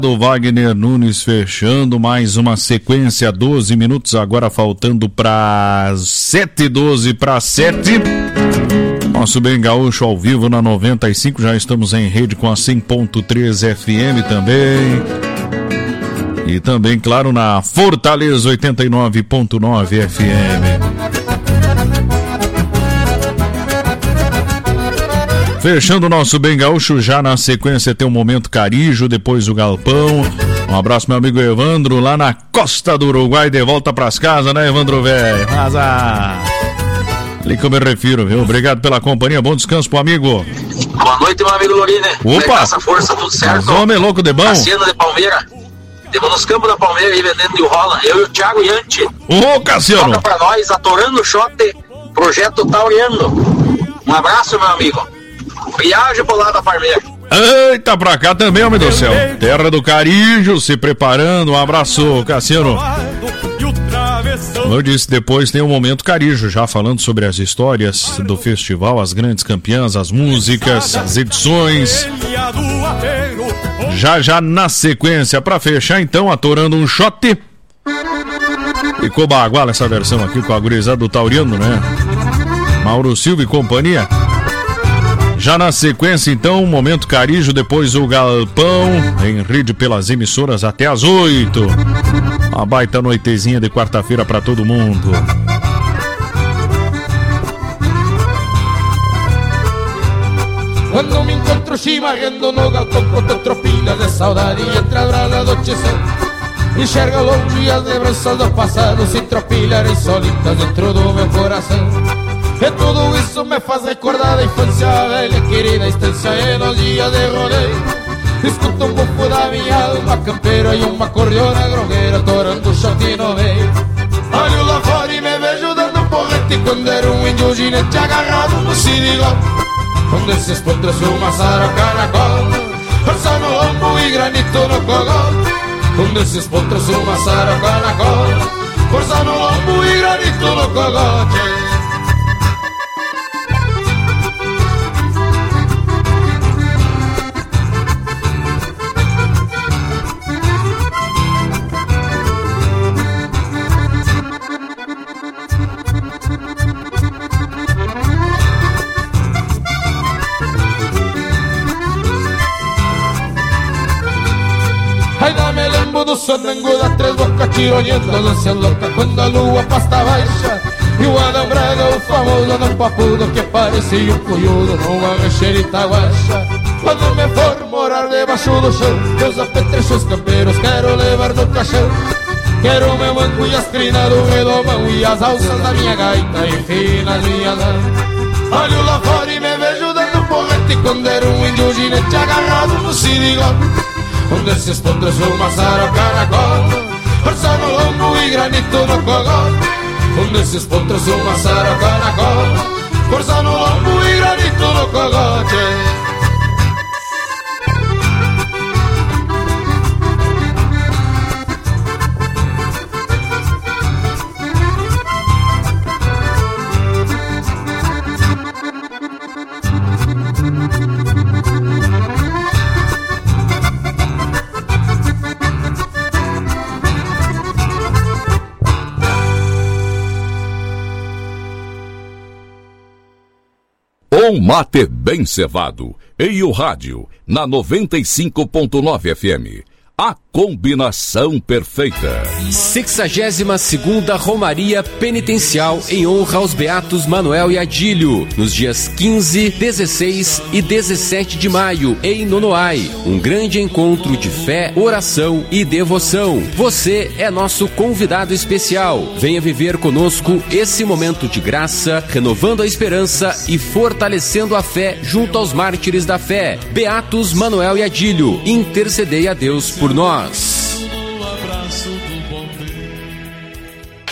Do Wagner Nunes fechando mais uma sequência, 12 minutos agora faltando para 7:12 para 7. Nosso Bem Gaúcho ao vivo na 95, já estamos em rede com a 100.3 FM também. E também, claro, na Fortaleza 89.9 FM. Fechando o nosso Bem Gaúcho, já na sequência tem o Momento Carijo, depois o Galpão. Um abraço, meu amigo Evandro, lá na costa do Uruguai, de volta pras casas, né, Evandro, velho? Mas ali que eu me refiro, viu? Obrigado pela companhia, bom descanso pro amigo. Boa noite, meu amigo Lorine. Opa! Essa força, tudo certo? Mas homem louco de bom. Cassiano de Palmeira. Temos nos campos da Palmeira aí vendendo de rola. Eu e o Thiago Yanti. Ô, Cassiano! Toca pra nós, atorando o shot, projeto Tauriano. Um abraço, meu amigo. Viagem pro lado da Palmeira. Eita, pra cá também, homem do céu. Terra do Carijo, se preparando. Um abraço, Cassiano. Como eu disse, depois tem o Momento Carijo, já falando sobre as histórias do festival, as grandes campeãs, as músicas, as edições. Já na sequência, pra fechar então, atorando um shot. Ficou baguala essa versão aqui com a gurizada do Tauriano, né? Mauro Silva e companhia. Já na sequência, então, Momento Carijo, depois o Galpão, em rede pelas emissoras até às 8. Uma baita noitezinha de quarta-feira pra todo mundo. Quando me encontro chimarrando no galpão com tropinas de saudade e entra a do anoitecer, enxerga longe as lembranças do passado se tropilharem solitas dentro do meu coração. E tudo isso me faz recordar da infância, a velha querida estância e nos dias de rodeio. Escuto um bufo da minha alma campeira e uma cordiona grogueira torando o shot no meio. Olho lá fora e me vejo dando porrete quando era um índio ginete agarrado no sirigão. Com desses potros uma saroca na cola, força no lombo e granito no cogó. Com desses potros uma saroca na cola, força no lombo e granito no cogó. Ainda me lembro do sonango da Três Bocas tironeando lança louca quando a lua pasta baixa. E o Adão Braga, o famoso Adão Papudo, que parecia um cunhudo numa rancherita guacha. Quando me for morar debaixo do chão, meus apetrechos campeiros quero levar no caixão. Quero meu mango e as crinas do redomão e as alças da minha gaita, enfim, nas minhas mãos. Olho lá fora e me vejo dando porrete quando era um índio ginete agarrado no sirigão. Um desses potros uma saroca na cola, força no lombo e granito no cogó. Um desses potros uma saroca na cola, força no lombo e granito no cogó. Um mate bem cevado e o rádio na 95.9 FM. A combinação perfeita. 62ª Romaria Penitencial em honra aos Beatos Manuel e Adílio, nos dias 15, 16 e 17 de maio, em Nonoai. Um grande encontro de fé, oração e devoção. Você é nosso convidado especial. Venha viver conosco esse momento de graça, renovando a esperança e fortalecendo a fé junto aos mártires da fé. Beatos Manuel e Adílio, intercedei a Deus por nós.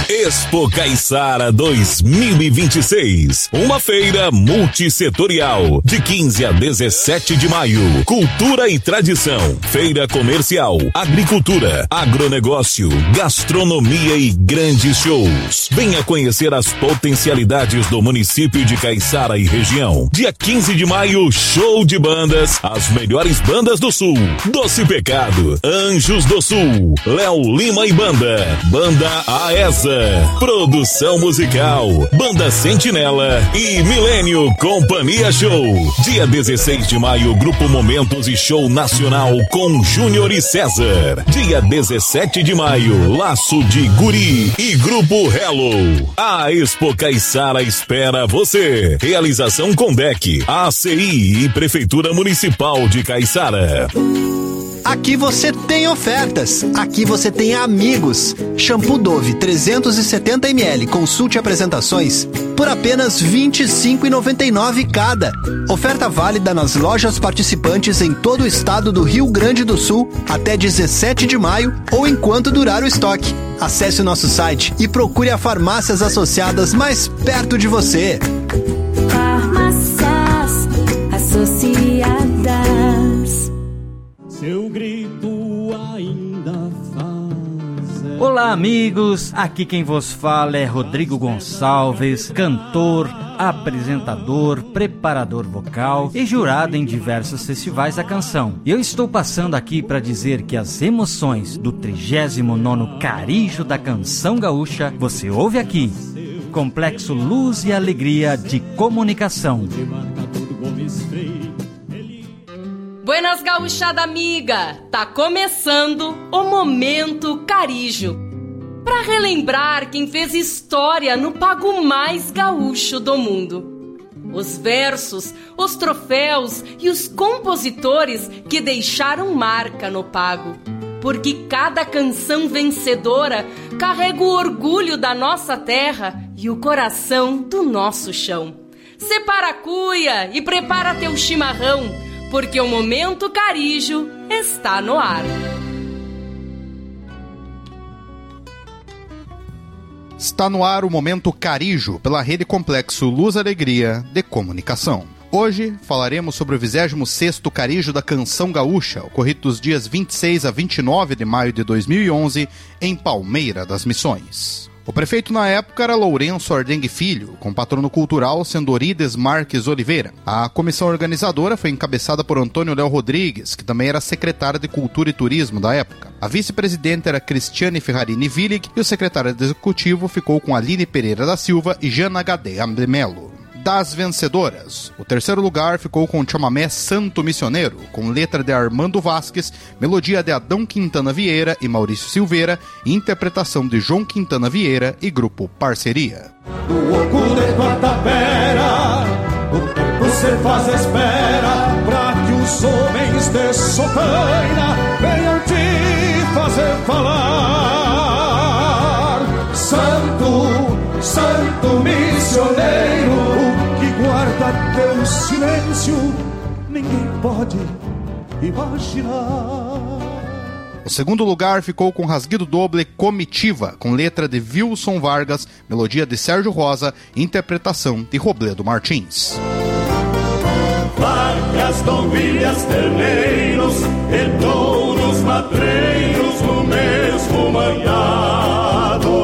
Expo Caiçara 2026. Uma feira multissetorial de 15 a 17 de maio. Cultura e tradição. Feira comercial, agricultura, agronegócio, gastronomia e grandes shows. Venha conhecer as potencialidades do município de Caiçara e região. Dia 15 de maio, show de bandas. As melhores bandas do Sul. Doce Pecado, Anjos do Sul, Léo Lima e Banda. Banda AESA. Produção musical, Banda Sentinela e Milênio Companhia Show. Dia 16 de maio, Grupo Momentos e Show Nacional com Júnior e César. Dia 17 de maio, Laço de Guri e Grupo Hello. A Expo Caiçara espera você. Realização Condec, ACI e Prefeitura Municipal de Caiçara. Aqui você tem ofertas, aqui você tem amigos. Shampoo Dove 370 ml, consulte apresentações por apenas R$ 25,99 cada. Oferta válida nas lojas participantes em todo o estado do Rio Grande do Sul até 17 de maio ou enquanto durar o estoque. Acesse o nosso site e procure as farmácias associadas mais perto de você. Farmácias Associadas. Seu grito ainda faz. Olá, amigos. Aqui quem vos fala é Rodrigo Gonçalves, cantor, apresentador, preparador vocal e jurado em diversos festivais da canção. E eu estou passando aqui para dizer que as emoções do 39º Carijo da Canção Gaúcha você ouve aqui. Complexo Luz e Alegria de Comunicação. Buenas gauchada amiga, tá começando o Momento Carijo. Pra relembrar quem fez história no pago mais gaúcho do mundo. Os versos, os troféus e os compositores que deixaram marca no pago. Porque cada canção vencedora carrega o orgulho da nossa terra e o coração do nosso chão. Separa a cuia e prepara teu chimarrão, porque o Momento Carijo está no ar. Está no ar o Momento Carijo, pela Rede Complexo Luz Alegria de Comunicação. Hoje falaremos sobre o 26º Carijo da Canção Gaúcha, ocorrido dos dias 26 a 29 de maio de 2011, em Palmeira das Missões. O prefeito na época era Lourenço Ardengue Filho, com patrono cultural sendo Orides Marques Oliveira. A comissão organizadora foi encabeçada por Antônio Léo Rodrigues, que também era secretário de Cultura e Turismo da época. A vice-presidente era Cristiane Ferrarini Willig e o secretário executivo ficou com Aline Pereira da Silva e Jana Gadea de Melo. Das vencedoras, o terceiro lugar ficou com o chamamé Santo Missioneiro, com letra de Armando Vasques, melodia de Adão Quintana Vieira e Maurício Silveira, e interpretação de João Quintana Vieira e Grupo Parceria. No oco de tua tapera, o tempo se faz espera, pra que os homens de Sotaina venham te fazer falar. Santo, Santo Missioneiro, guarda teu silêncio, ninguém pode imaginar. O segundo lugar ficou com Rasguido Doble Comitiva, com letra de Wilson Vargas, melodia de Sérgio Rosa e interpretação de Robledo Martins. Vacas, novilhas, terneiros e touros matreiros no mesmo manhado.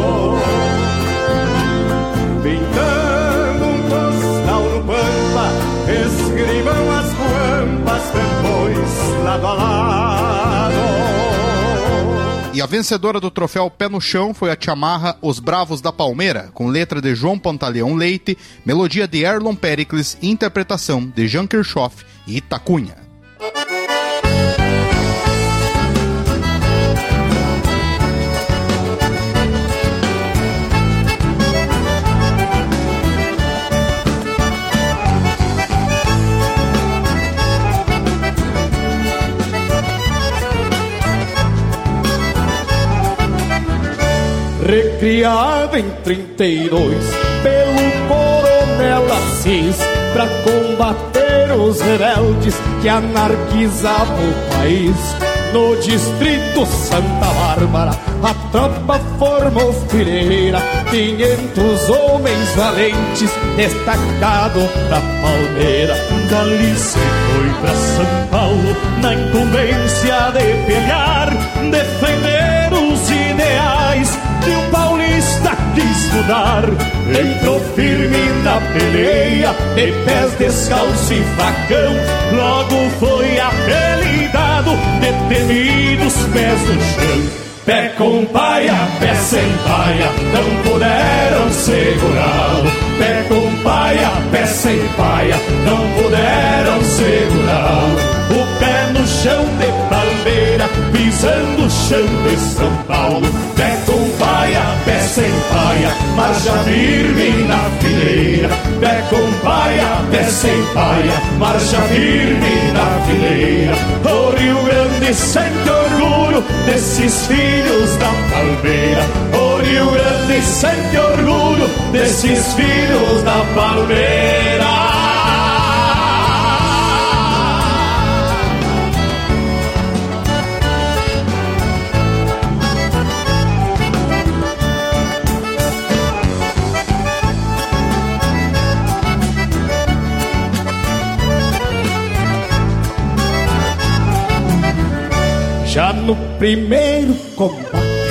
Escrevam as guampas depois lado a lado. E a vencedora do troféu Pé no Chão foi a chamarra Os Bravos da Palmeira, com letra de João Pantaleão Leite, melodia de Erlon Pericles e interpretação de Jean Kirchhoff e Itacunha. Recriado em 32 pelo coronel Assis, pra combater os rebeldes que anarquizavam o país. no distrito Santa Bárbara, a tropa formou fileira, 500 homens valentes, destacado da Palmeira. Dali se foi pra São Paulo, na incumbência de pelear, defender os ideais que um paulista quis mudar. Entrou firme na peleia, de pés descalço e facão, logo foi apelidado de temidos pés no chão. Pé com paia, pé sem paia, não puderam segurá-lo. Pé com paia, pé sem paia, não puderam segurá-lo. O pé no chão de Palmeira, pisando o chão de São Paulo. Pé com paia, pé sem paia, marcha firme na fileira. Pé com paia, pé sem paia, marcha firme na fileira. O Rio Grande sente orgulho desses filhos da Palmeira. O Rio Grande sente orgulho desses filhos da Palmeira. Já no primeiro combate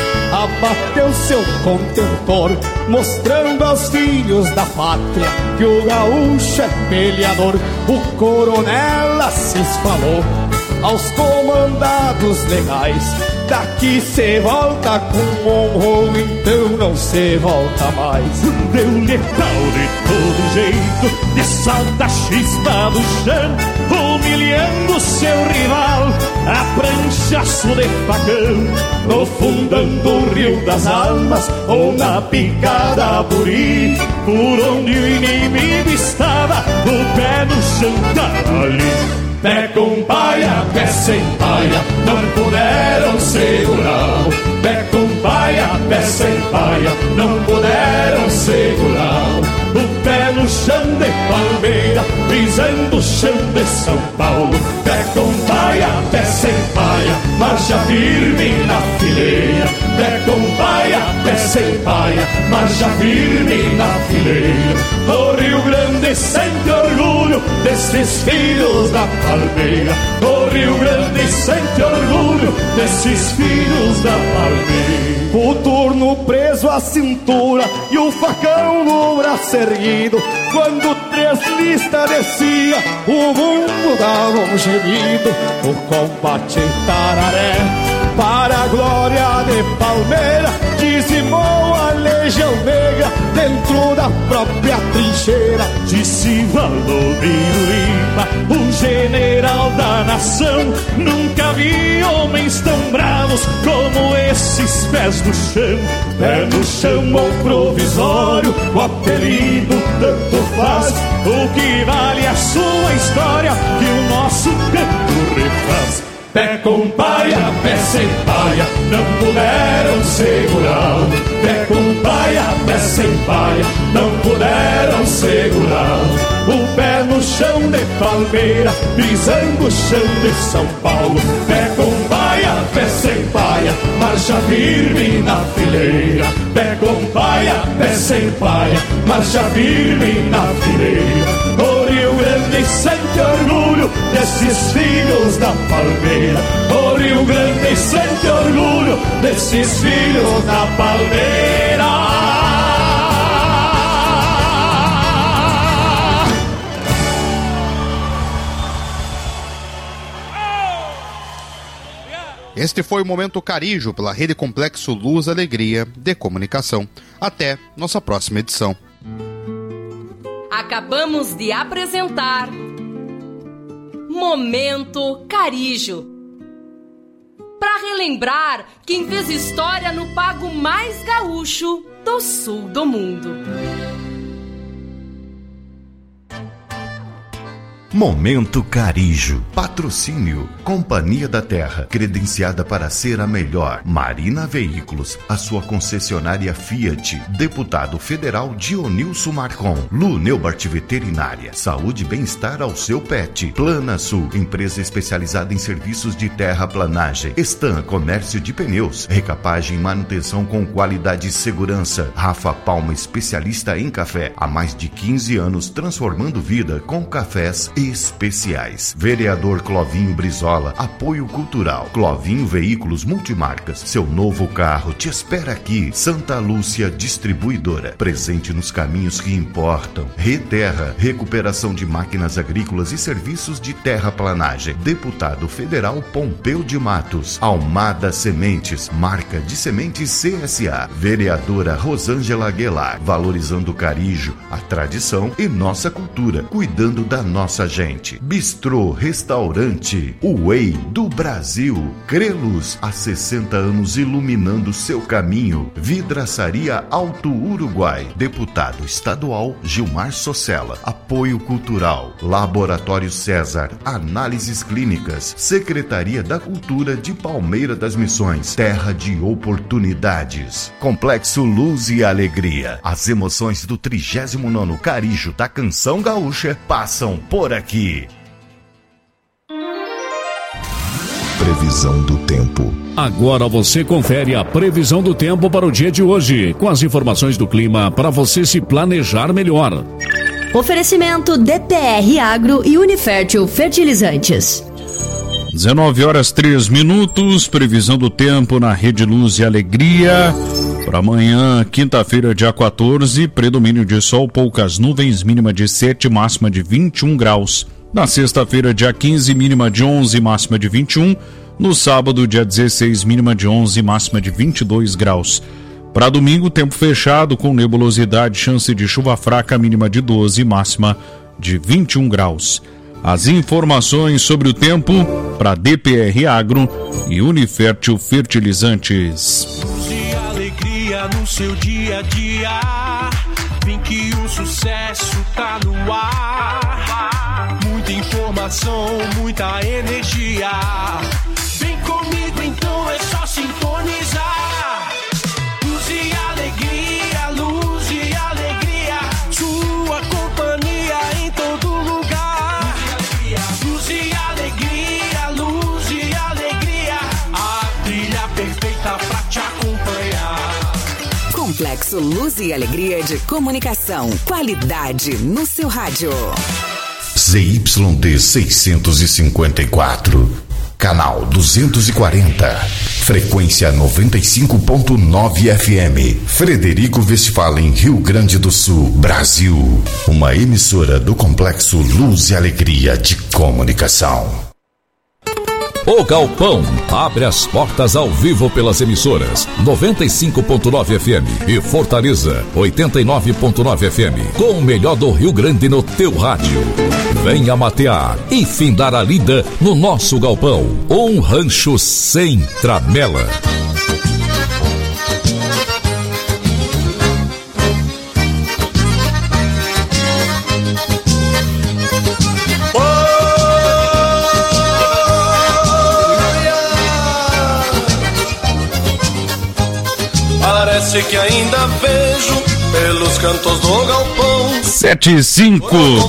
abateu seu contentor, mostrando aos filhos da pátria que o gaúcho é peleador. O coronel Assis falou aos comandados legais: daqui cê volta com honro, então não cê volta mais. Deu-lhe tal de todo jeito, de salta chispa do chão, humilhando seu rival a pranchaço de facão, no fundão do Rio das Almas ou na picada Buri, por onde o inimigo estava, o pé no chão tá ali. Pé com paia, pé sem paia, não puderam segurá-lo. Pé com paia, pé sem paia, não puderam segurá-lo. O pé no chão de Palmeira, pisando o chão de São Paulo. Pé com paia, pé sem paia, marcha firme na fileira. Pé com paia, pé sem paia, marcha firme na fileira. O Rio Grande sente orgulho desses filhos da Palmeira. O Rio Grande sente orgulho desses filhos da Palmeira. O turno preso à cintura e o facão no braço erguido, quando 3 listas descia, o mundo dava um gemido. O combate em Tararé, para a glória de Palmeira, dizimou a Legião Negra dentro da própria trincheira. Disse Valdomiro Lima, o general da nação: nunca vi homens tão bravos como esses pés no chão. Pé no chão ou provisório, o apelido tanto faz. O que vale a sua história que o nosso canto refaz. Pé com paia, pé sem paia, não puderam segurá-lo. Pé com paia, pé sem paia, não puderam segurá-lo. O pé no chão de Palmeira, pisando o chão de São Paulo. Pé com paia, pé sem paia, marcha firme na fileira. Pé com paia, pé sem paia, marcha firme na fileira. O Rio Grande sente orgulho desses filhos da Palmeira. O Rio Grande sente orgulho desses filhos da Palmeira. Este foi o Momento Carijo pela Rede Complexo Luz Alegria de Comunicação. Até nossa próxima edição. Acabamos de apresentar Momento Carijo, para relembrar quem fez história no pago mais gaúcho do sul do mundo. Momento Carijo. Patrocínio. Companhia da Terra, credenciada para ser a melhor. Marina Veículos, a sua concessionária Fiat. Deputado Federal Dionilson Marcon. Lu Neubart Veterinária. Saúde e bem-estar ao seu pet. Plana Sul, empresa especializada em serviços de terraplanagem. Stan, comércio de pneus. Recapagem e manutenção com qualidade e segurança. Rafa Palma, especialista em café. Há mais de 15 anos transformando vida com cafés especiais. Vereador Clovinho Brizola, apoio cultural. Clovinho Veículos Multimarcas, seu novo carro te espera aqui. Santa Lúcia Distribuidora, presente nos caminhos que importam. Reterra, recuperação de máquinas agrícolas e serviços de terraplanagem. Deputado Federal Pompeu de Matos. Almada Sementes, marca de sementes CSA. Vereadora Rosângela Aguilar, valorizando o Carijo, a tradição e nossa cultura, cuidando da nossa gente. Bistrô Restaurante, o Way do Brasil. Crelos, há 60 anos iluminando seu caminho. Vidraçaria Alto Uruguai. Deputado estadual Gilmar Socella. Apoio cultural. Laboratório César. Análises clínicas. Secretaria da Cultura de Palmeira das Missões. Terra de oportunidades. Complexo Luz e Alegria. As emoções do 39º Carijo da Canção Gaúcha passam por aqui. Previsão do tempo. Agora você confere a previsão do tempo para o dia de hoje, com as informações do clima para você se planejar melhor. Oferecimento DPR Agro e Unifértil Fertilizantes. 19h03, previsão do tempo na Rede Luz e Alegria. Para amanhã, quinta-feira, dia 14, predomínio de sol, poucas nuvens, mínima de 7, máxima de 21 graus. Na sexta-feira, dia 15, mínima de 11, máxima de 21. No sábado, dia 16, mínima de 11, máxima de 22 graus. Para domingo, tempo fechado, com nebulosidade, chance de chuva fraca, mínima de 12, máxima de 21 graus. As informações sobre o tempo para DPR Agro e Unifértil Fertilizantes. No seu dia a dia, vem que o sucesso tá no ar. Muita informação, muita energia. Vem comigo então, é só sintonizar. Luz e alegria, luz e alegria. Sua companhia em todo lugar. Luz e alegria, luz e alegria. A trilha perfeita pra te acompanhar. Complexo Luz e Alegria de Comunicação. Qualidade no seu rádio. ZYD 654. Canal 240. Frequência 95.9 FM. Frederico Westphalen, Rio Grande do Sul, Brasil. Uma emissora do Complexo Luz e Alegria de Comunicação. O Galpão abre as portas ao vivo pelas emissoras 95.9 FM e Fortaleza 89.9 FM, com o melhor do Rio Grande no teu rádio. Venha matear e findar a lida no nosso galpão. Um rancho sem tramela. Parece que ainda vejo pelos cantos do galpão. 7h05,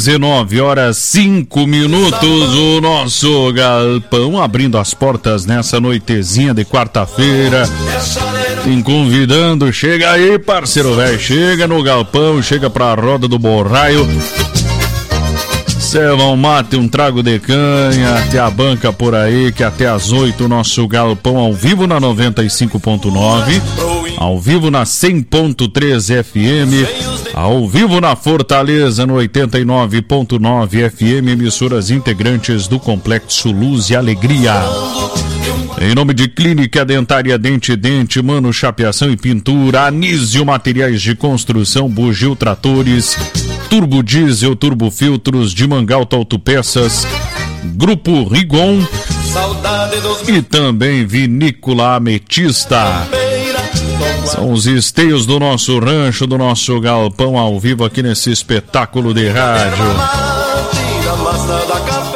19h05, o nosso galpão abrindo as portas nessa noitezinha de quarta-feira. Te convidando, chega aí, parceiro velho, chega no galpão, chega pra roda do borraio. Serva um mate, um trago de canha, até a banca por aí, que até às 8 o nosso galpão ao vivo na 95.9, ao vivo na 100.3 FM, ao vivo na Fortaleza no 89.9 FM, emissoras integrantes do Complexo Luz e Alegria. Em nome de Clínica Dentária Dente Dente, Mano Chapeação e Pintura, Anísio Materiais de Construção, Bugio Tratores, Turbo Diesel, Turbo Filtros, de Mangalta Autopeças, Grupo Rigon e também Vinícola Ametista. São os esteios do nosso rancho, do nosso galpão ao vivo aqui nesse espetáculo de rádio. gosta da café.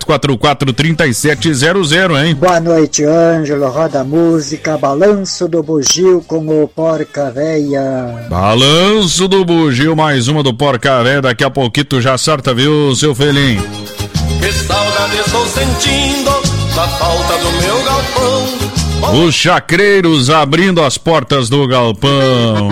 3744-3700, hein? Boa noite, Ângelo. Roda a música, Balanço do Bugio com o Porca Véia. Balanço do Bugio, mais uma do Porca Véia. Daqui a pouquinho tu já acerta, viu, seu Felim? Que saudade estou sentindo da falta do meu galpão. Os chacreiros abrindo as portas do galpão.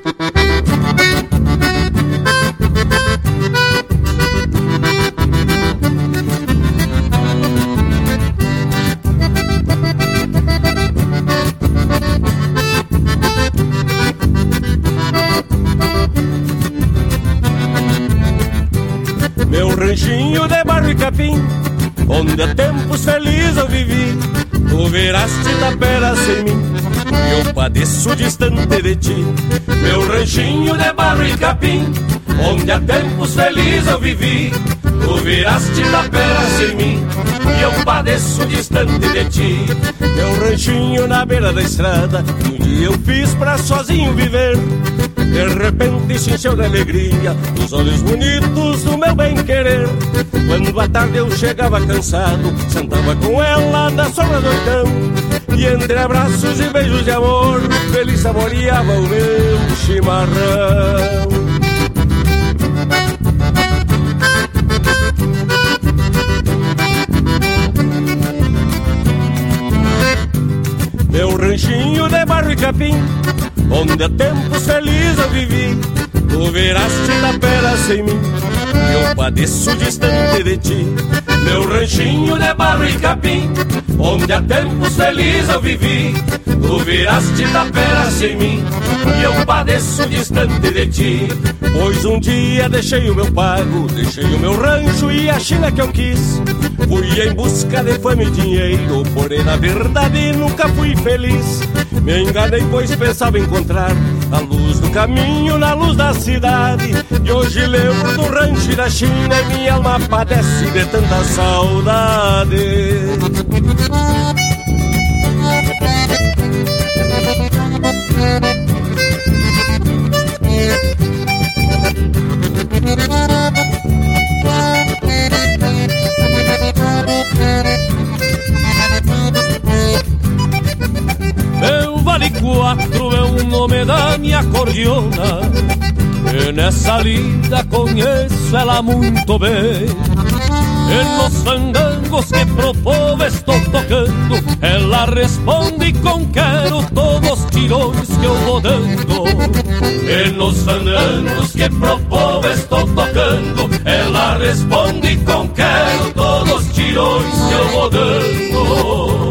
Meu ranchinho de barro e capim, onde há tempos felizes eu vivi. Tu viraste tapera sem mim e eu padeço distante de ti. Meu ranchinho de barro e capim, onde há tempos felizes eu vivi. Tu viraste tapera sem mim e eu padeço distante de ti. Meu ranchinho na beira da estrada, um dia eu fiz pra sozinho viver. De repente se encheu de alegria os olhos bonitos do meu bem-querer. Quando à tarde eu chegava cansado, sentava com ela na sombra do oitão, e entre abraços e beijos de amor, feliz saboreava o meu chimarrão. Meu ranchinho de barro e capim, onde há tempos felizes eu vivi. Tu viraste tapera sem mim e eu padeço distante de ti. Meu ranchinho de barro e capim, onde há tempos felizes eu vivi. Tu viraste tapera sem mim e eu padeço distante de ti. Pois um dia deixei o meu pago, deixei o meu rancho e a China que eu quis. Fui em busca de fama e dinheiro, porém na verdade nunca fui feliz. Me enganei pois pensava encontrar a luz do caminho na luz da cidade. E hoje lembro do rancho e da China e minha alma padece de tanta saudade. Meu vale 4 é o nome da minha acordeona, e nessa lida conheço ela muito bem. E nos fandangos que pro povo estou tocando, ela responde com quero todos os tirões que eu vou dando. E nos fandangos que pro povo estou tocando, ela responde com quero todos os tirões que eu vou dando.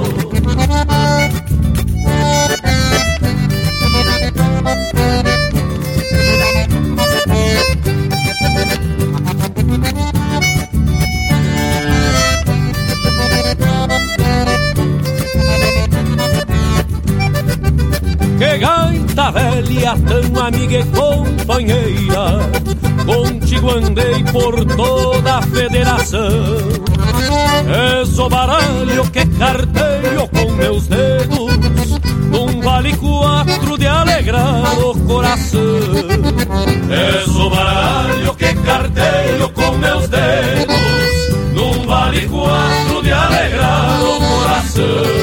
Que gaita velha, tão amiga e companheira, contigo andei por toda a federação. És o baralho que carteio com meus dedos, num vale 4 de alegrar o coração. És o baralho que carteio com meus dedos, num vale 4 de alegrar o coração.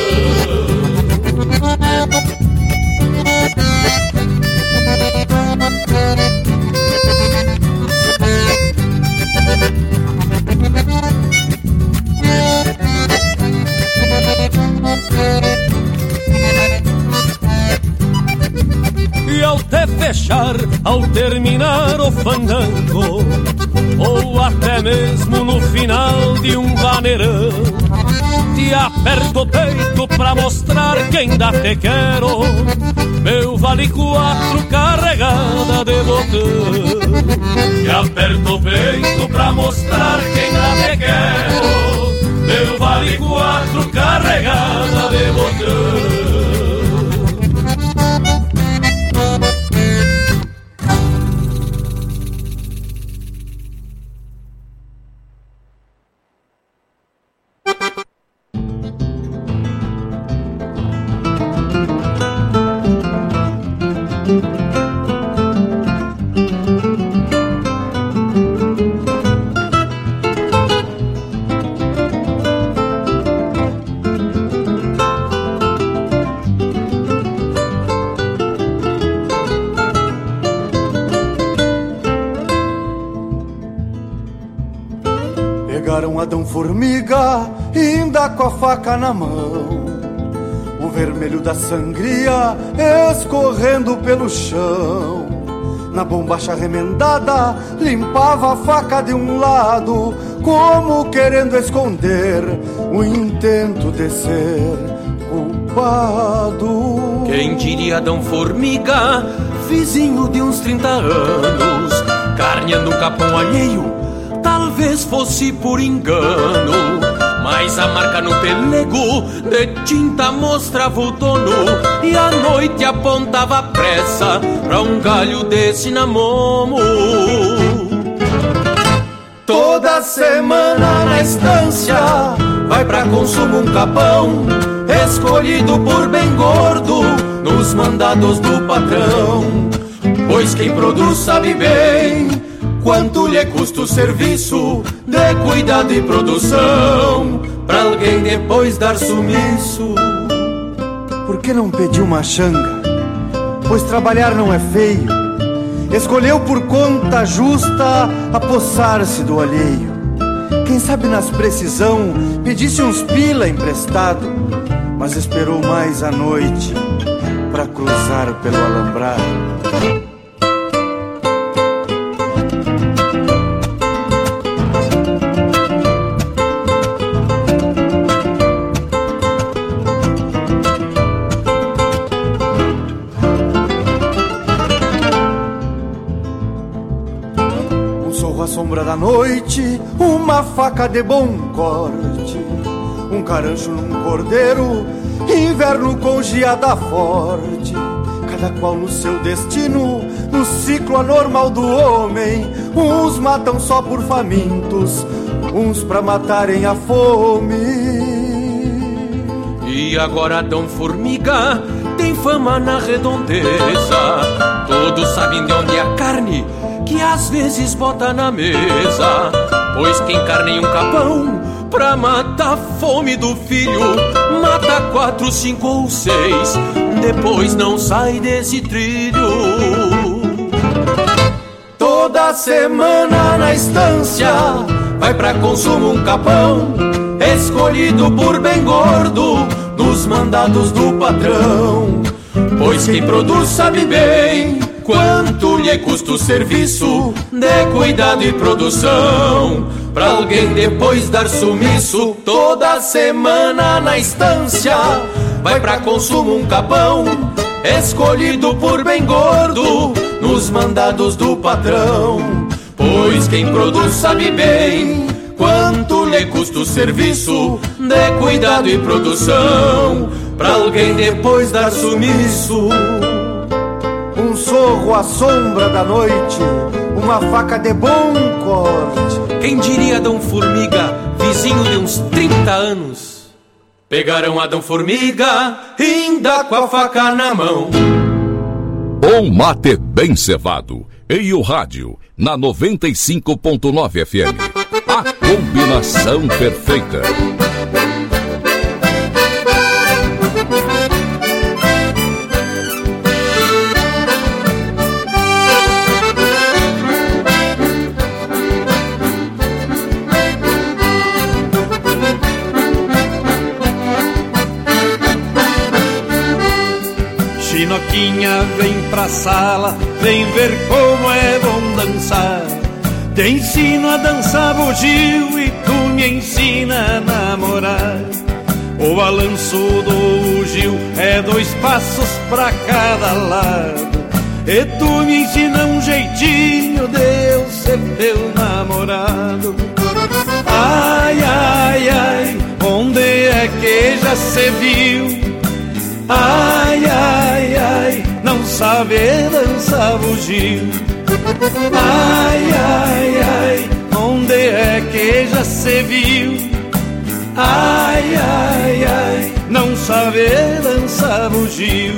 E ao te fechar, ao terminar o fandango, ou até mesmo no final de um vaneirão, te aperto o peito pra mostrar que ainda te quero, meu vale 4 carregada de botão. Te aperto o peito pra mostrar que ainda te quero, meu vale 4 carregada de botão. Adão Formiga, ainda com a faca na mão, o vermelho da sangria escorrendo pelo chão. Na bombacha remendada, limpava a faca de um lado, como querendo esconder o intento de ser culpado. Quem diria Adão Formiga, vizinho de uns 30 anos, carneando um capão alheio, talvez fosse por engano, mas a marca no pelego de tinta mostrava o dono, e à noite apontava a pressa pra um galho de cinamomo. Toda semana na estância vai pra consumo um capão, escolhido por bem gordo nos mandados do patrão, pois quem produz sabe bem quanto lhe custa o serviço de cuidado e produção, pra alguém depois dar sumiço. Por que não pediu uma xanga? Pois trabalhar não é feio. Escolheu por conta justa apossar-se do alheio. Quem sabe nas precisão pedisse uns pila emprestado, mas esperou mais a noite pra cruzar pelo alambrado. Sombra da noite, uma faca de bom corte, um carancho num cordeiro, inverno com geada forte, cada qual no seu destino, no ciclo anormal do homem. Uns matam só por famintos, uns pra matarem a fome. E agora Adão Formiga tem fama na redondeza, todos sabem de onde é a carne que às vezes bota na mesa, pois quem carneia um capão pra matar a fome do filho, mata 4, 5 ou 6, depois não sai desse trilho. Toda semana na estância vai pra consumo um capão, escolhido por bem gordo nos mandados do patrão, pois quem produz sabe bem quanto lhe custa o serviço de cuidado e produção, pra alguém depois dar sumiço. Toda semana na estância vai pra consumo um capão, escolhido por bem gordo nos mandados do patrão, pois quem produz sabe bem quanto lhe custa o serviço de cuidado e produção, pra alguém depois dar sumiço. Um sorro à sombra da noite, uma faca de bom corte. Quem diria Adão Formiga, vizinho de uns 30 anos, pegaram Adão Formiga, ainda com a faca na mão. Bom mate bem cevado, e o rádio, na 95.9 FM. A combinação perfeita. Chinoquinha, vem pra sala, vem ver como é bom dançar. Te ensino a dançar bugio e tu me ensina a namorar. O balanço do bugio é 2 passos pra cada lado, e tu me ensina um jeitinho de eu ser teu namorado. Ai, ai, ai, onde é que já se viu? Ai, ai, ai, não sabe dançar bugio. Ai, ai, ai, onde é que já se viu? Ai, ai, ai, não sabe dançar bugio.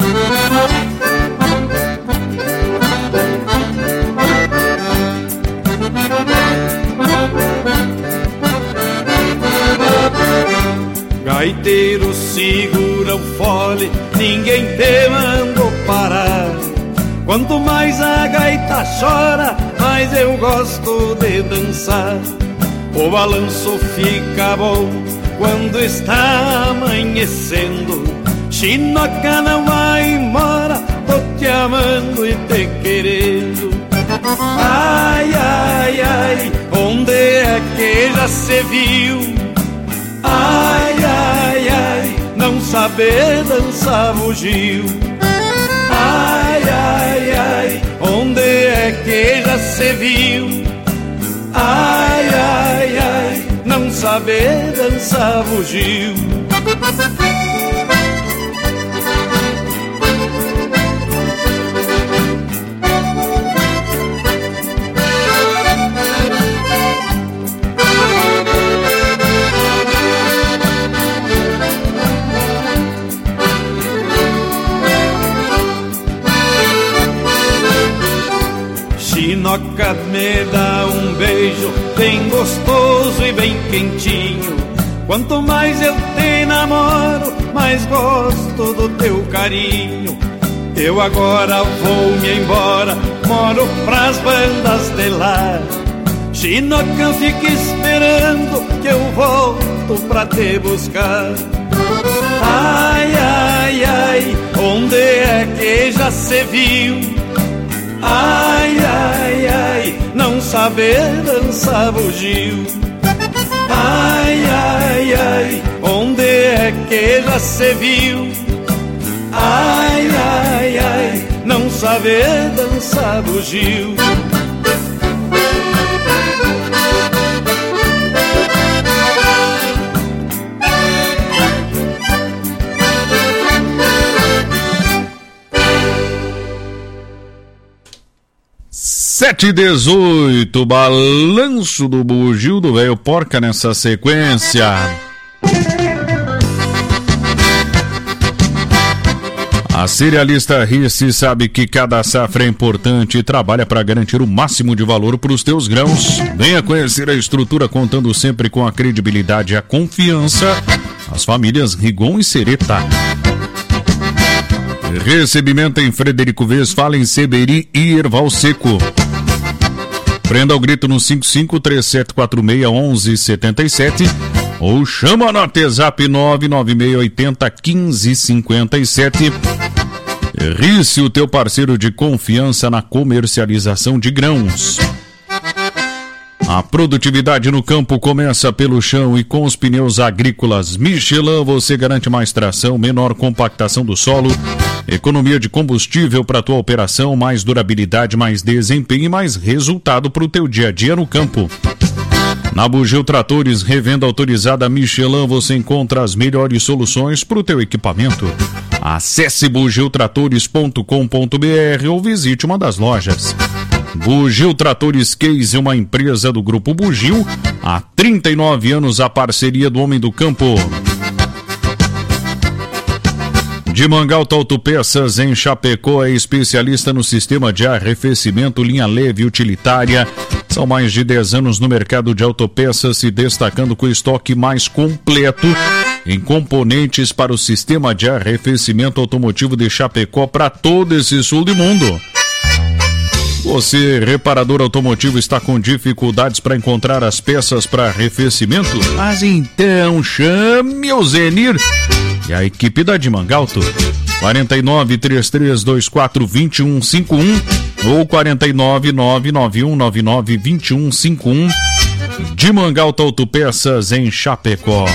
Gaiteiro, segura o fole, ninguém te mandou parar. Quanto mais a gaita chora, mais eu gosto de dançar. O balanço fica bom quando está amanhecendo. Chinoca, não vai embora, tô te amando e te querendo. Ai, ai, ai, onde é que já se viu? Ai, ai, ai, não saber dançar bugio. Ai, ai, ai, onde é que já se viu? Ai, ai, ai, não saber dançar bugio. Chinoca, me dá um beijo bem gostoso e bem quentinho. Quanto mais eu te namoro, mais gosto do teu carinho. Eu agora vou me embora, moro pras bandas de lá. Chinoca, fica esperando que eu volto pra te buscar. Ai, ai, ai, onde é que já se viu? Ai, ai, ai, não saber dançar bugio. Ai, ai, ai, onde é que já se viu? Ai, ai, ai, não saber dançar bugio. Sete e 18, balanço do bugio do velho Porca nessa sequência. A cerealista Risse sabe que cada safra é importante e trabalha para garantir o máximo de valor para os teus grãos. Venha conhecer a estrutura contando sempre com a credibilidade e a confiança. As famílias Rigon e Sereta. Recebimento em Frederico Vez, fala em Seberi e Erval Seco. Prenda o grito no 5537461177 ou chama no WhatsApp 996801557. Risse, o teu parceiro de confiança na comercialização de grãos. A produtividade no campo começa pelo chão e com os pneus agrícolas Michelin você garante mais tração, menor compactação do solo, economia de combustível para a tua operação, mais durabilidade, mais desempenho e mais resultado para o teu dia a dia no campo. Na Bugio Tratores, revenda autorizada Michelin, você encontra as melhores soluções para o teu equipamento. Acesse bugiotratores.com.br ou visite uma das lojas. Bugio Tratores Case é uma empresa do Grupo Bugio. Há 39 anos a parceria do homem do campo. De Mangalto Autopeças em Chapecó é especialista no sistema de arrefecimento, linha leve utilitária. São mais de 10 anos no mercado de autopeças, se destacando com o estoque mais completo em componentes para o sistema de arrefecimento automotivo de Chapecó para todo esse sul do mundo. Você, reparador automotivo, está com dificuldades para encontrar as peças para arrefecimento? Mas então chame o Zenir e a equipe da de Mangalto. 4933242151 ou 49991992151. De Mangalto Autopeças em Chapecó.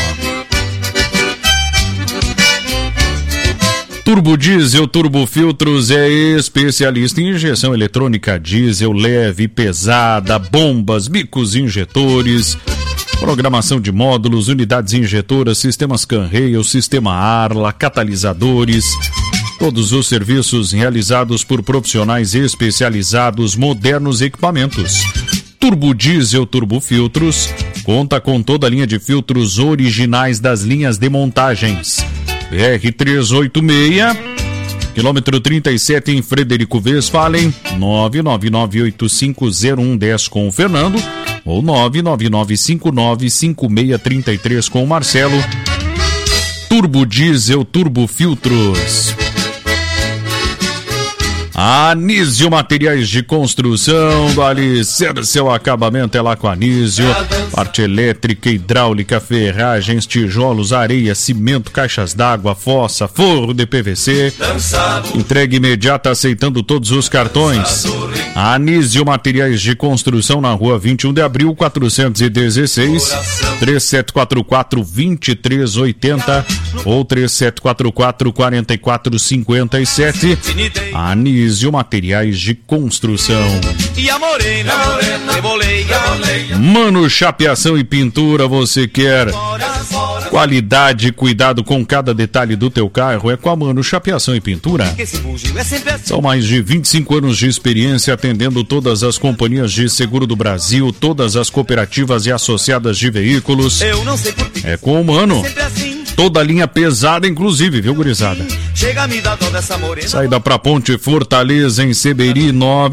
Turbo Diesel Turbo Filtros é especialista em injeção eletrônica diesel leve e pesada, bombas, bicos injetores, programação de módulos, unidades injetoras, sistemas Canrail, sistema Arla, catalisadores. Todos os serviços realizados por profissionais especializados, modernos equipamentos. Turbo Diesel Turbo Filtros conta com toda a linha de filtros originais das linhas de montagens. BR-386, quilômetro 37 em Frederico Vez, falem 999850110 com o Fernando ou 999595633 com o Marcelo. Turbo Diesel Turbo Filtros. Anísio Materiais de Construção, do alicerce seu acabamento é lá com a Anísio. parte elétrica, hidráulica, ferragens, tijolos, areia, cimento, caixas d'água, fossa, forro de PVC. Entrega imediata aceitando todos os cartões. A Anísio Materiais de Construção na rua 21 de abril, 416, 3744-2380 ou 3744-4457. Anísio Materiais de Construção. E a morena, Mano Chapeação e Pintura, você quer qualidade e cuidado com cada detalhe do teu carro? É com a Mano Chapeação e Pintura. São mais de 25 anos de experiência atendendo todas as companhias de seguro do Brasil, todas as cooperativas e associadas de veículos. É com o Mano. Toda a linha pesada, inclusive, viu, gurizada? Saída pra Ponte Fortaleza, em Seberi,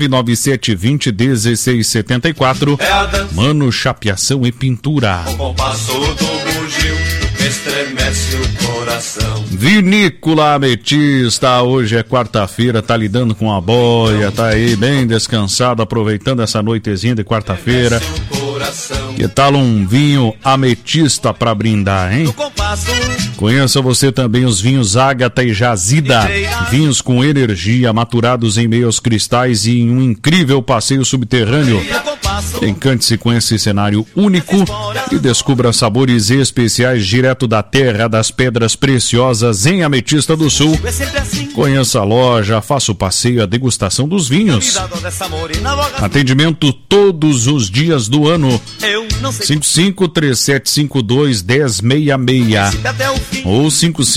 99720-1674. Mano Chapeação e Pintura. O compasso do bugio me estremece o coração. Vinícola Ametista, hoje é quarta-feira, tá lidando com a boia, tá aí bem descansado, aproveitando essa noitezinha de quarta-feira. Que tal um vinho Ametista pra brindar, hein? Conheça você também os vinhos Ágata e Jazida, vinhos com energia, maturados em meio aos cristais e em um incrível passeio subterrâneo. Encante-se com esse cenário único e descubra sabores especiais direto da terra das pedras preciosas em Ametista do Sul. Conheça a loja, faça o passeio, a degustação dos vinhos. Atendimento todos os dias do ano. 5537521066 ou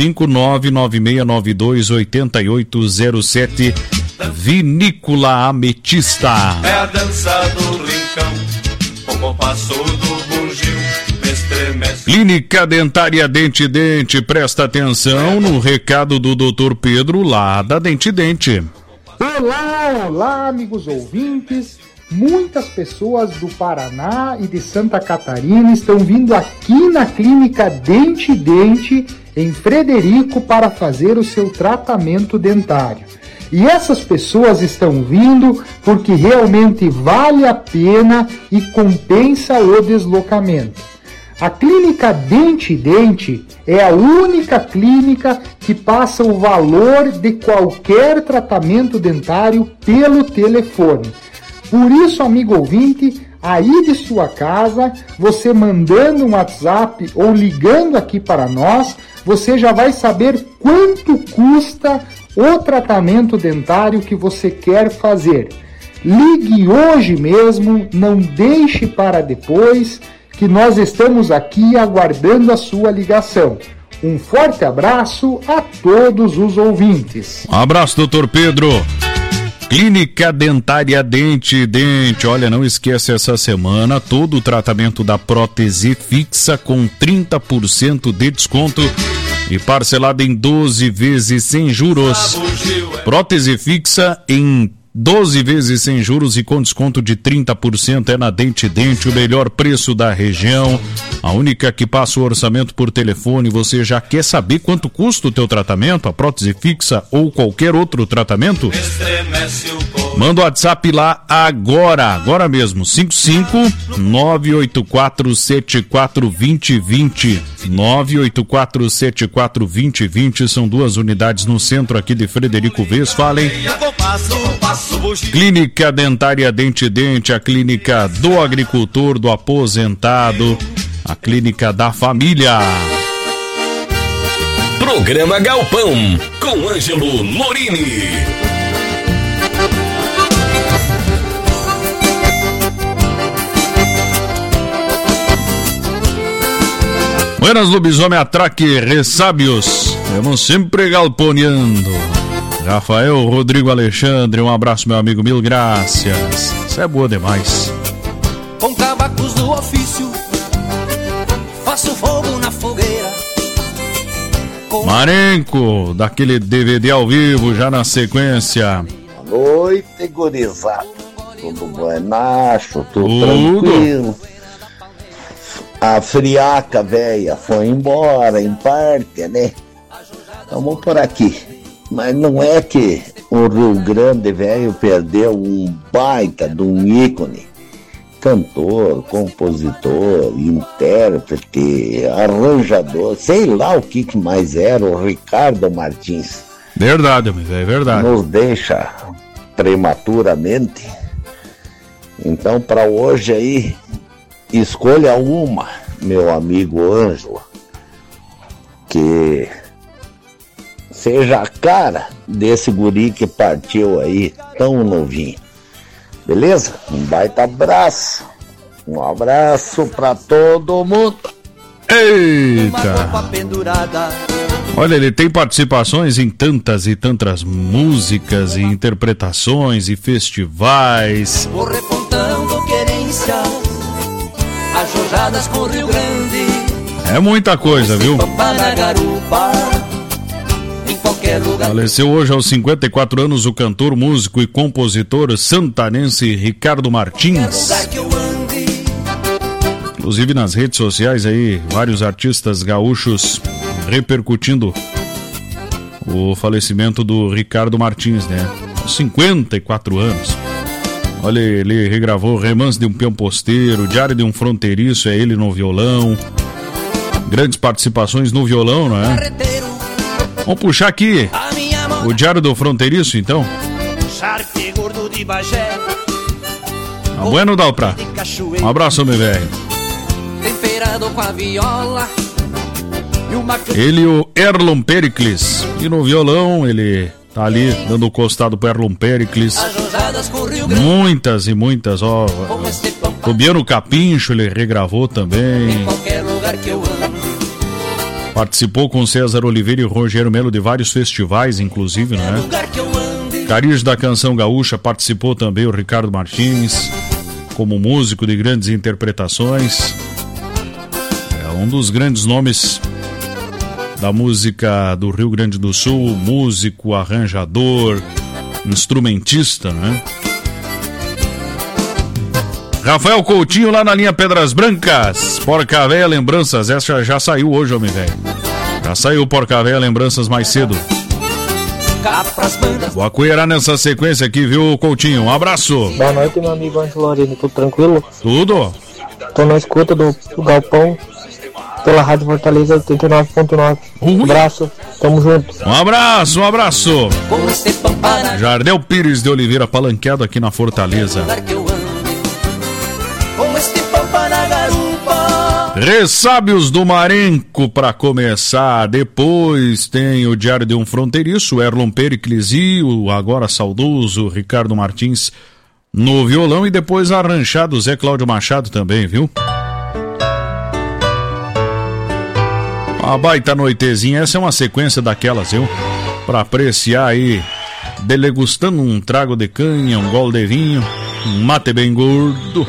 55996928807. Vinícola Ametista. É a dança do rincão, o compasso do bugio me estremece. Clínica Dentária Dente Dente, presta atenção no recado do Dr. Pedro lá da Dente Dente. Olá, amigos ouvintes. Muitas pessoas do Paraná e de Santa Catarina estão vindo aqui na Clínica Dente Dente, em Frederico, para fazer o seu tratamento dentário. E essas pessoas estão vindo porque realmente vale a pena e compensa o deslocamento. A Clínica Dente Dente é a única clínica que passa o valor de qualquer tratamento dentário pelo telefone. Por isso, amigo ouvinte, aí de sua casa, você mandando um WhatsApp ou ligando aqui para nós, você já vai saber quanto custa o tratamento dentário que você quer fazer. Ligue hoje mesmo, não deixe para depois, que nós estamos aqui aguardando a sua ligação. Um forte abraço a todos os ouvintes. Um abraço, doutor Pedro. Clínica Dentária Dente Dente. Olha, não esquece essa semana todo o tratamento da prótese fixa com 30% de desconto e parcelado em 12 vezes sem juros. Prótese fixa em 12 vezes sem juros e com desconto de 30% é na Dente Dente, o melhor preço da região, a única que passa o orçamento por telefone. Você já quer saber quanto custa o teu tratamento, a prótese fixa ou qualquer outro tratamento? Manda o WhatsApp lá agora mesmo, 55-984-74-2020, 984-74-2020, são 2 unidades no centro aqui de Frederico Westphalen. Clínica Dentária Dente Dente, a clínica do agricultor, do aposentado, a clínica da família. Programa Galpão, com Ângelo Lorini. Buenas, lobisomem, atraque, ressábios, vamos sempre galponeando. Rafael Rodrigo Alexandre, um abraço, meu amigo, mil graças. Isso é boa demais. Com tabacos do ofício, faço fogo na fogueira. Marenco, daquele DVD ao vivo, já na sequência. Boa noite, gurizada. Tudo buenacho, tudo tranquilo. A friaca velha foi embora, em parte, né? Vamos por aqui. Mas não é que o Rio Grande velho perdeu um baita de um ícone, cantor, compositor, intérprete, arranjador, sei lá o que mais era, o Ricardo Martins. Verdade, amigo, é verdade. Nos deixa prematuramente. Então, para hoje aí, escolha uma, meu amigo Ângelo, que seja a cara desse guri que partiu aí, tão novinho. Beleza? Um baita abraço. Um abraço pra todo mundo. Eita! Olha, ele tem participações em tantas e tantas músicas e interpretações e festivais. Vou repontando querências, ajojadas com Rio Grande. É muita coisa, viu? Faleceu hoje aos 54 anos o cantor, músico e compositor santanense Ricardo Martins. Inclusive nas redes sociais aí, vários artistas gaúchos repercutindo o falecimento do Ricardo Martins, né? Aos 54 anos. Olha, ele regravou Remanso de um Peão Posteiro, Diário de um Fronteiriço, é ele no violão. Grandes participações no violão, não é? Vamos puxar aqui o Diário do Fronteiriço, então. Tá bueno, Dalprá? Um abraço, meu velho. Ele e o Erlon Pericles. E no violão, ele tá ali dando o costado pro Erlon Pericles. Muitas e muitas, ó. Tobiano Capincho, ele regravou também. Participou com César Oliveira e Rogério Melo de vários festivais, inclusive, né? Carijo da Canção Gaúcha participou também o Ricardo Martins, como músico de grandes interpretações. É um dos grandes nomes da música do Rio Grande do Sul, músico, arranjador, instrumentista, né? Rafael Coutinho lá na linha Pedras Brancas. Porca Véia Lembranças. Essa já saiu hoje, homem velho. Já saiu Porca Véia Lembranças mais cedo. Vou acueirar nessa sequência aqui, viu, Coutinho? Um abraço. Boa noite, meu amigo Ângelo Lorena. Tudo tranquilo? Tudo. Tô na escuta do Galpão pela Rádio Fortaleza 89.9. Um abraço. Tamo junto. Um abraço, um abraço. Jardel Pires de Oliveira palanqueado aqui na Fortaleza. Ressábios do Marenco pra começar. Depois tem o Diário de um Fronteiriço, Erlon Pericles e o agora saudoso Ricardo Martins no violão. E depois a ranchada Zé Cláudio Machado também, viu? Uma baita noitezinha. Essa é uma sequência daquelas, viu? Pra apreciar aí, delegustando um trago de canha, um gole de vinho, um mate bem gordo.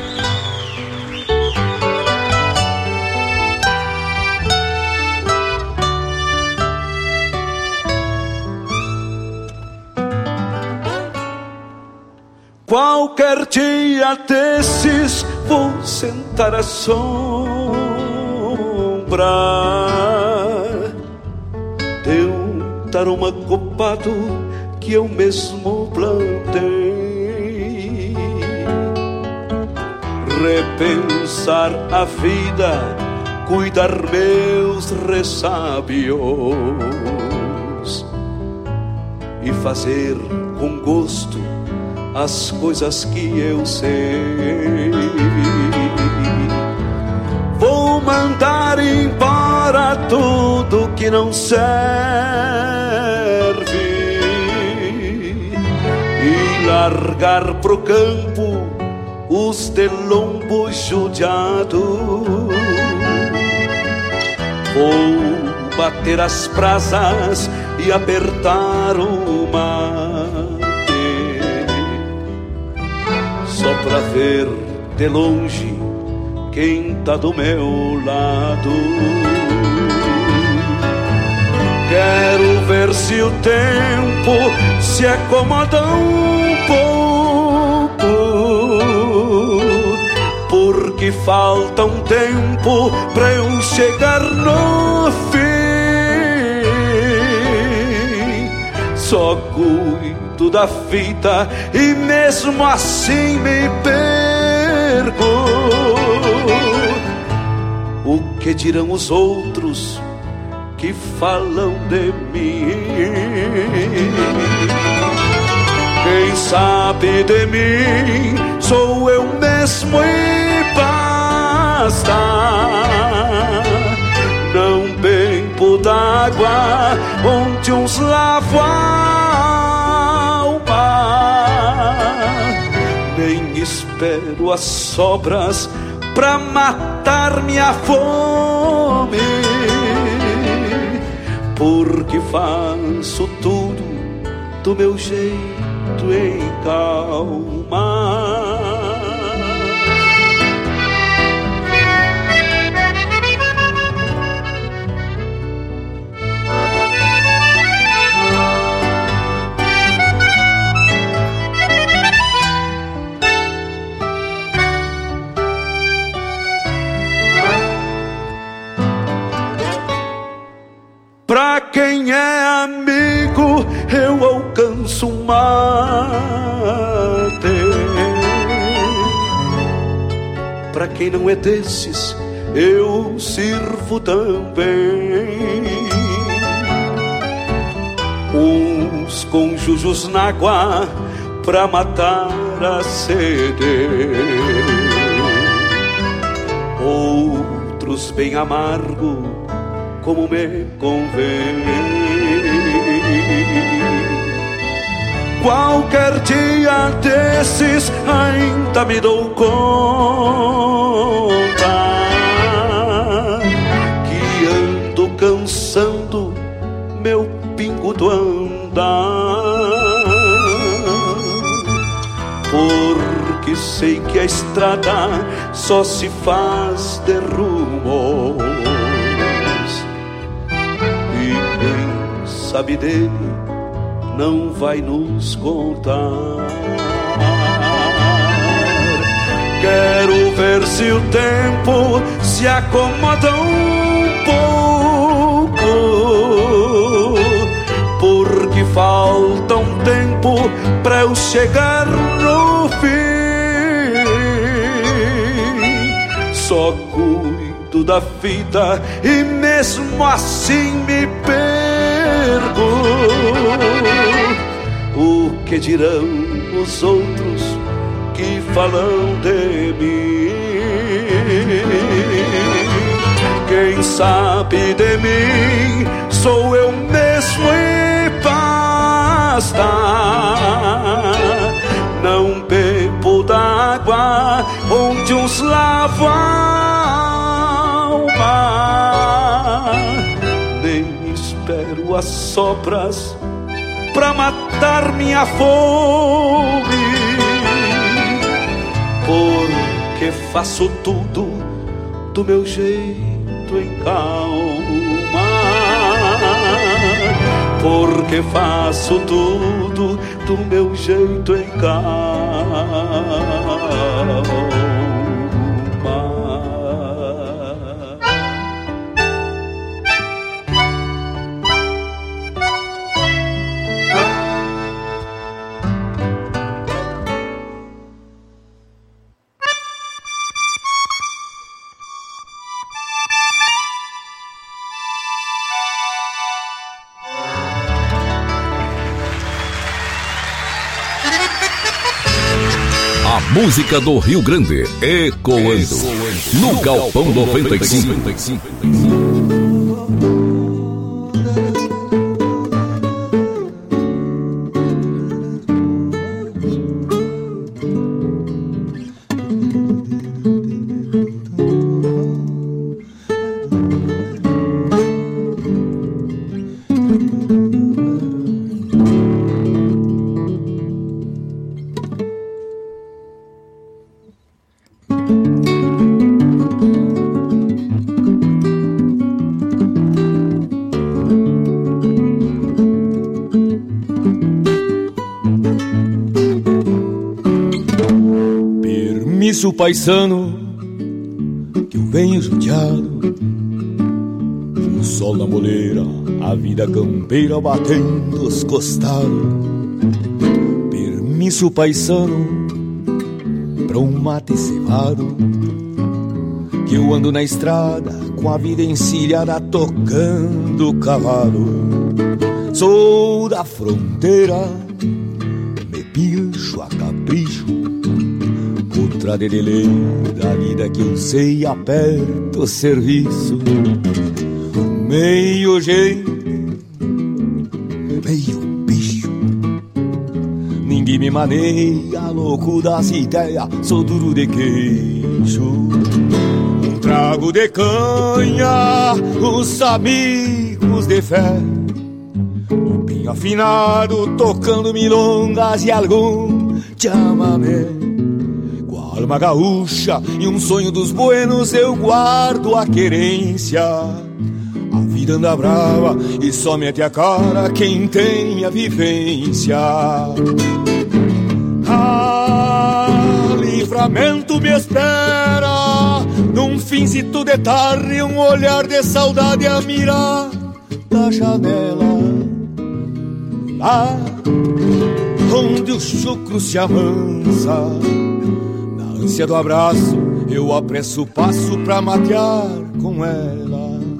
Qualquer dia desses vou sentar à sombra de um taroma copado que eu mesmo plantei. Repensar a vida, cuidar meus ressábios e fazer com gosto as coisas que eu sei. Vou mandar embora tudo que não serve e largar pro campo os de lombo judiado. Vou bater as brasas e apertar o mate só pra ver de longe quem tá do meu lado. Quero ver se o tempo se acomoda um pouco, porque falta um tempo pra eu chegar no fim. Só cuido da fita e mesmo assim me perco. que dirão os outros que falam de mim? Quem sabe de mim sou eu mesmo e basta. Não bebo d'água onde uns lavam a alma, nem espero as sobras pra matar minha fome, porque faço tudo do meu jeito em calma. Pra quem é amigo, eu alcanço um mate. Pra quem não é desses, eu sirvo também. Uns com jujos na água pra matar a sede, outros bem amargo como me convém. Qualquer dia desses ainda me dou conta que ando cansando meu pingo do andar, porque sei que a estrada só se faz de rumos, sabe dele não vai nos contar. Quero ver se o tempo se acomoda um pouco, porque falta um tempo pra eu chegar no fim. Só cuido da vida e mesmo assim me perco. O que dirão os outros que falam de mim? Quem sabe de mim sou eu mesmo e basta. Não bebo d'água onde uns lavam a alma, nem espero as sobras pra matar minha fome, porque faço tudo do meu jeito em calma, porque faço tudo do meu jeito em calma. Música do Rio Grande, ecoando no Galpão 95. Permisso, paisano, que eu venho judiado, o sol na moleira, a vida campeira batendo os costados. Permisso, paisano, pra um mate cevado, que eu ando na estrada com a vida encilhada tocando cavalo. Sou da fronteira, me pilcho a capricho, outra de delay da vida que eu sei, aperto o serviço. Meio jeito, meio bicho, ninguém me maneia, louco das ideias, sou duro de queijo. Um trago de canha, os amigos de fé, um pinho afinado, tocando milongas e algum chamamé. Com a alma gaúcha e um sonho dos buenos, eu guardo a querência. A vida anda brava e só mete a cara quem tem a vivência. Ah, livramento me espera, num finzito de tarde, um olhar de saudade a mirar da janela. Lá onde o chucro se amansa, na ânsia do abraço, eu apresso o passo pra matear com ela.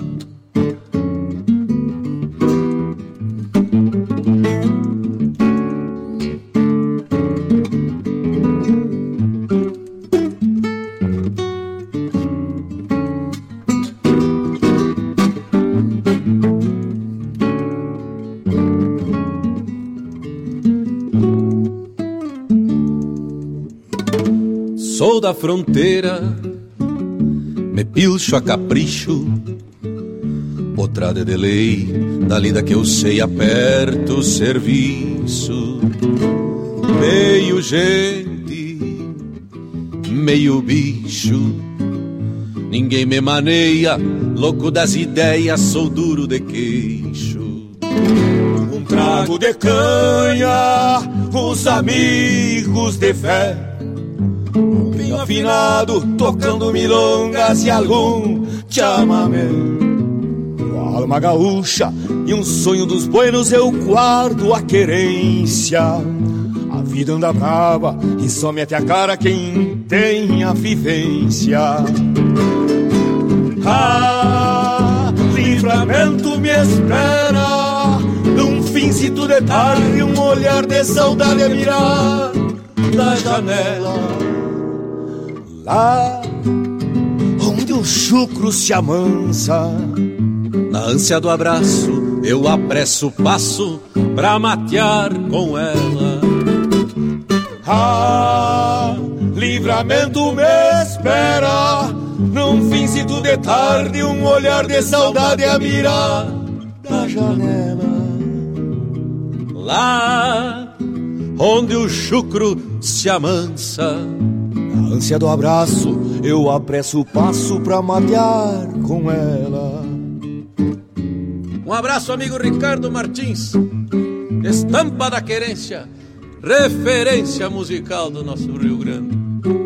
Sou da fronteira, me pilcho a capricho, potrada de lei, da lida que eu sei, aperto o serviço. Meio gente, meio bicho, ninguém me maneia, louco das ideias, sou duro de queixo. Um trago de canha, os amigos de fé, um pinho afinado, tocando milongas e algum chamamé. Com a alma gaúcha e um sonho dos buenos, eu guardo a querência. A vida anda brava e só mete a cara quem tem a vivência. Ah, livramento me espera, num finzito de tarde, um olhar de saudade a mirar da janela. Lá onde o chucro se amansa, na ânsia do abraço, eu apresso o passo pra matear com ela. Ah, livramento me espera, num finzito de tarde, um olhar de saudade a mirar da janela. Lá onde o chucro se amansa, na ânsia do abraço, eu apresso o passo pra matear com ela. Um abraço, amigo Ricardo Martins, estampa da querência, referência musical do nosso Rio Grande.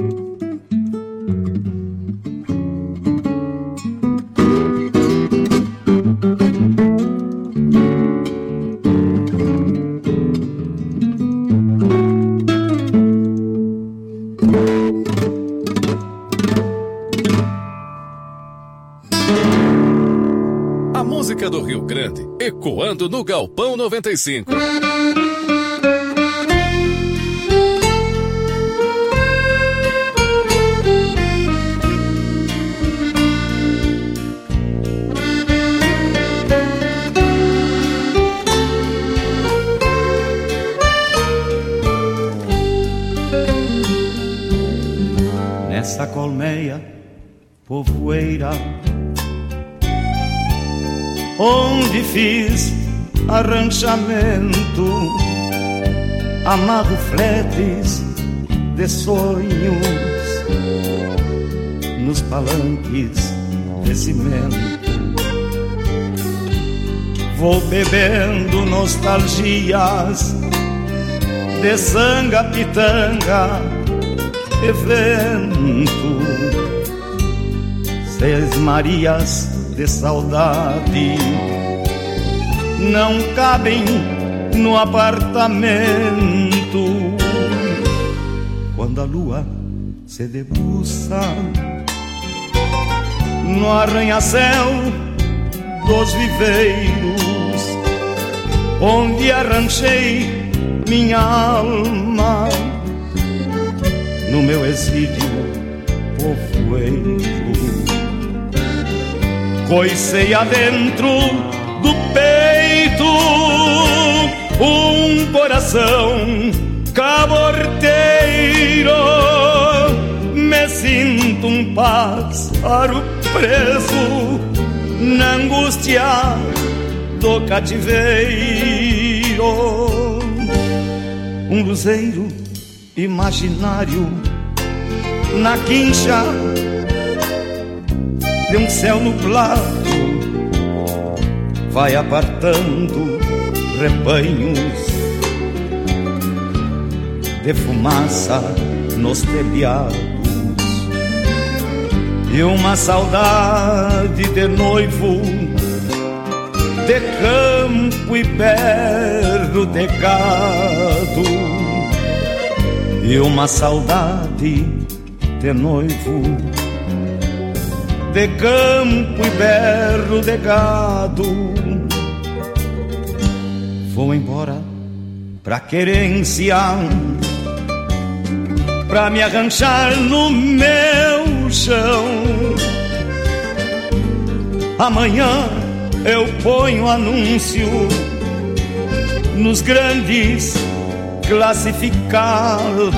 Do Rio Grande, ecoando no Galpão 95. Nessa colmeia povoeira, onde fiz arranchamento, amarro fletes de sonhos nos palanques de cimento. Vou bebendo nostalgias de sanga, pitanga e vento, 6 Marias de saudade não cabem no apartamento. Quando a lua se debruça no arranha-céu dos viveiros, onde arranchei minha alma, no meu exílio povoeiro. Coicei adentro do peito um coração caborteiro. Me sinto um pássaro preso na angústia do cativeiro. Um luzeiro imaginário na quincha de um céu nublado vai apartando rebanhos de fumaça nos telhados, e uma saudade de noivo, de campo e berro de gado, e uma saudade de noivo, de campo e berro de gado. Vou embora pra querência, pra me arranchar no meu chão. Amanhã eu ponho anúncio nos grandes classificados.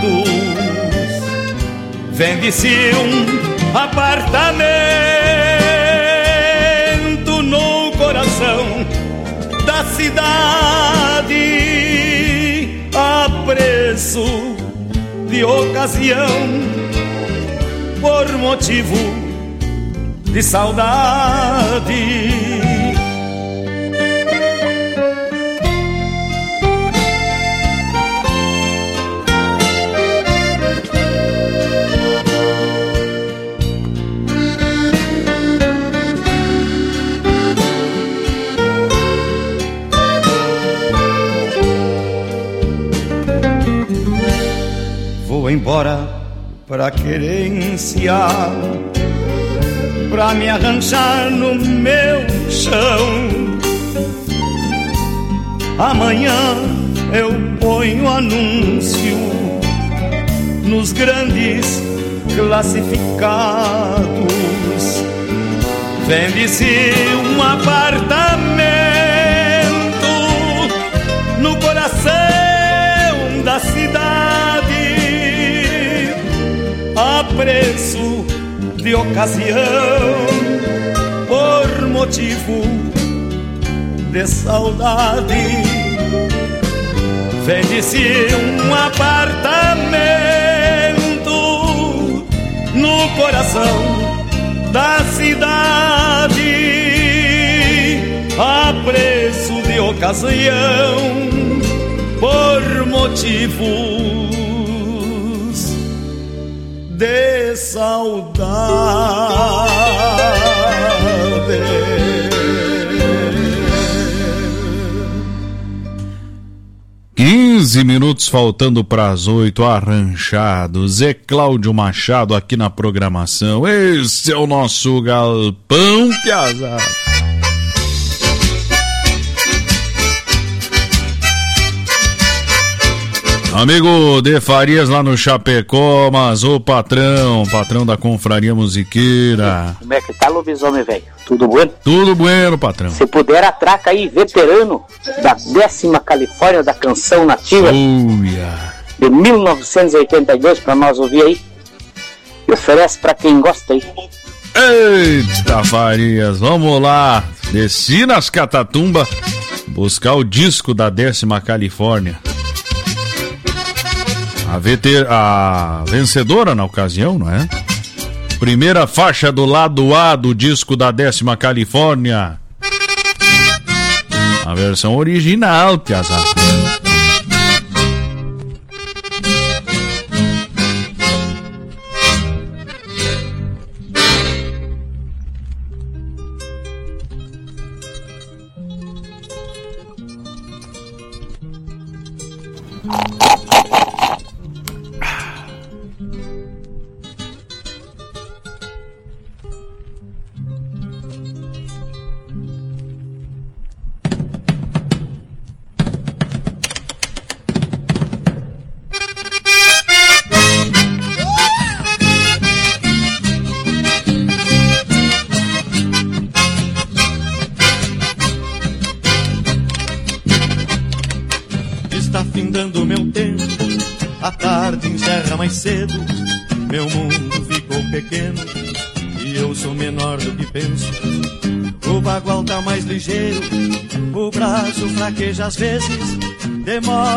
Vende-se um apartamento no coração da cidade a preço de ocasião, por motivo de saudade. Vou embora pra querência, pra me arranjar no meu chão. Amanhã eu ponho anúncio nos grandes classificados. Vende-se um apartamento no coração da cidade a preço de ocasião, por motivo de saudade. Vende-se um apartamento no coração da cidade a preço de ocasião, por motivos de saudade. 15 minutos faltando para as 8, arranchado. Zé Cláudio Machado aqui na programação. Esse é o nosso galpão, piazada. Amigo de Farias lá no Chapecó, mas o patrão da Confraria Musiqueira. Como é que tá, lobisomem, velho? Tudo bueno? Tudo bueno, patrão. Se puder, atraca aí, veterano da 10ª Califórnia da Canção Nativa de 1982, pra nós ouvir aí. E oferece pra quem gosta aí. Eita, Farias, vamos lá. Desci nas Catatumbas buscar o disco da 10ª Califórnia. A vencedora na ocasião, não é? Primeira faixa do lado A do disco da 10ª Califórnia. A versão original, piazada. está findando meu tempo, a tarde encerra mais cedo, meu mundo ficou pequeno e eu sou menor do que penso. O bagual tá mais ligeiro, o braço fraqueja às vezes, demora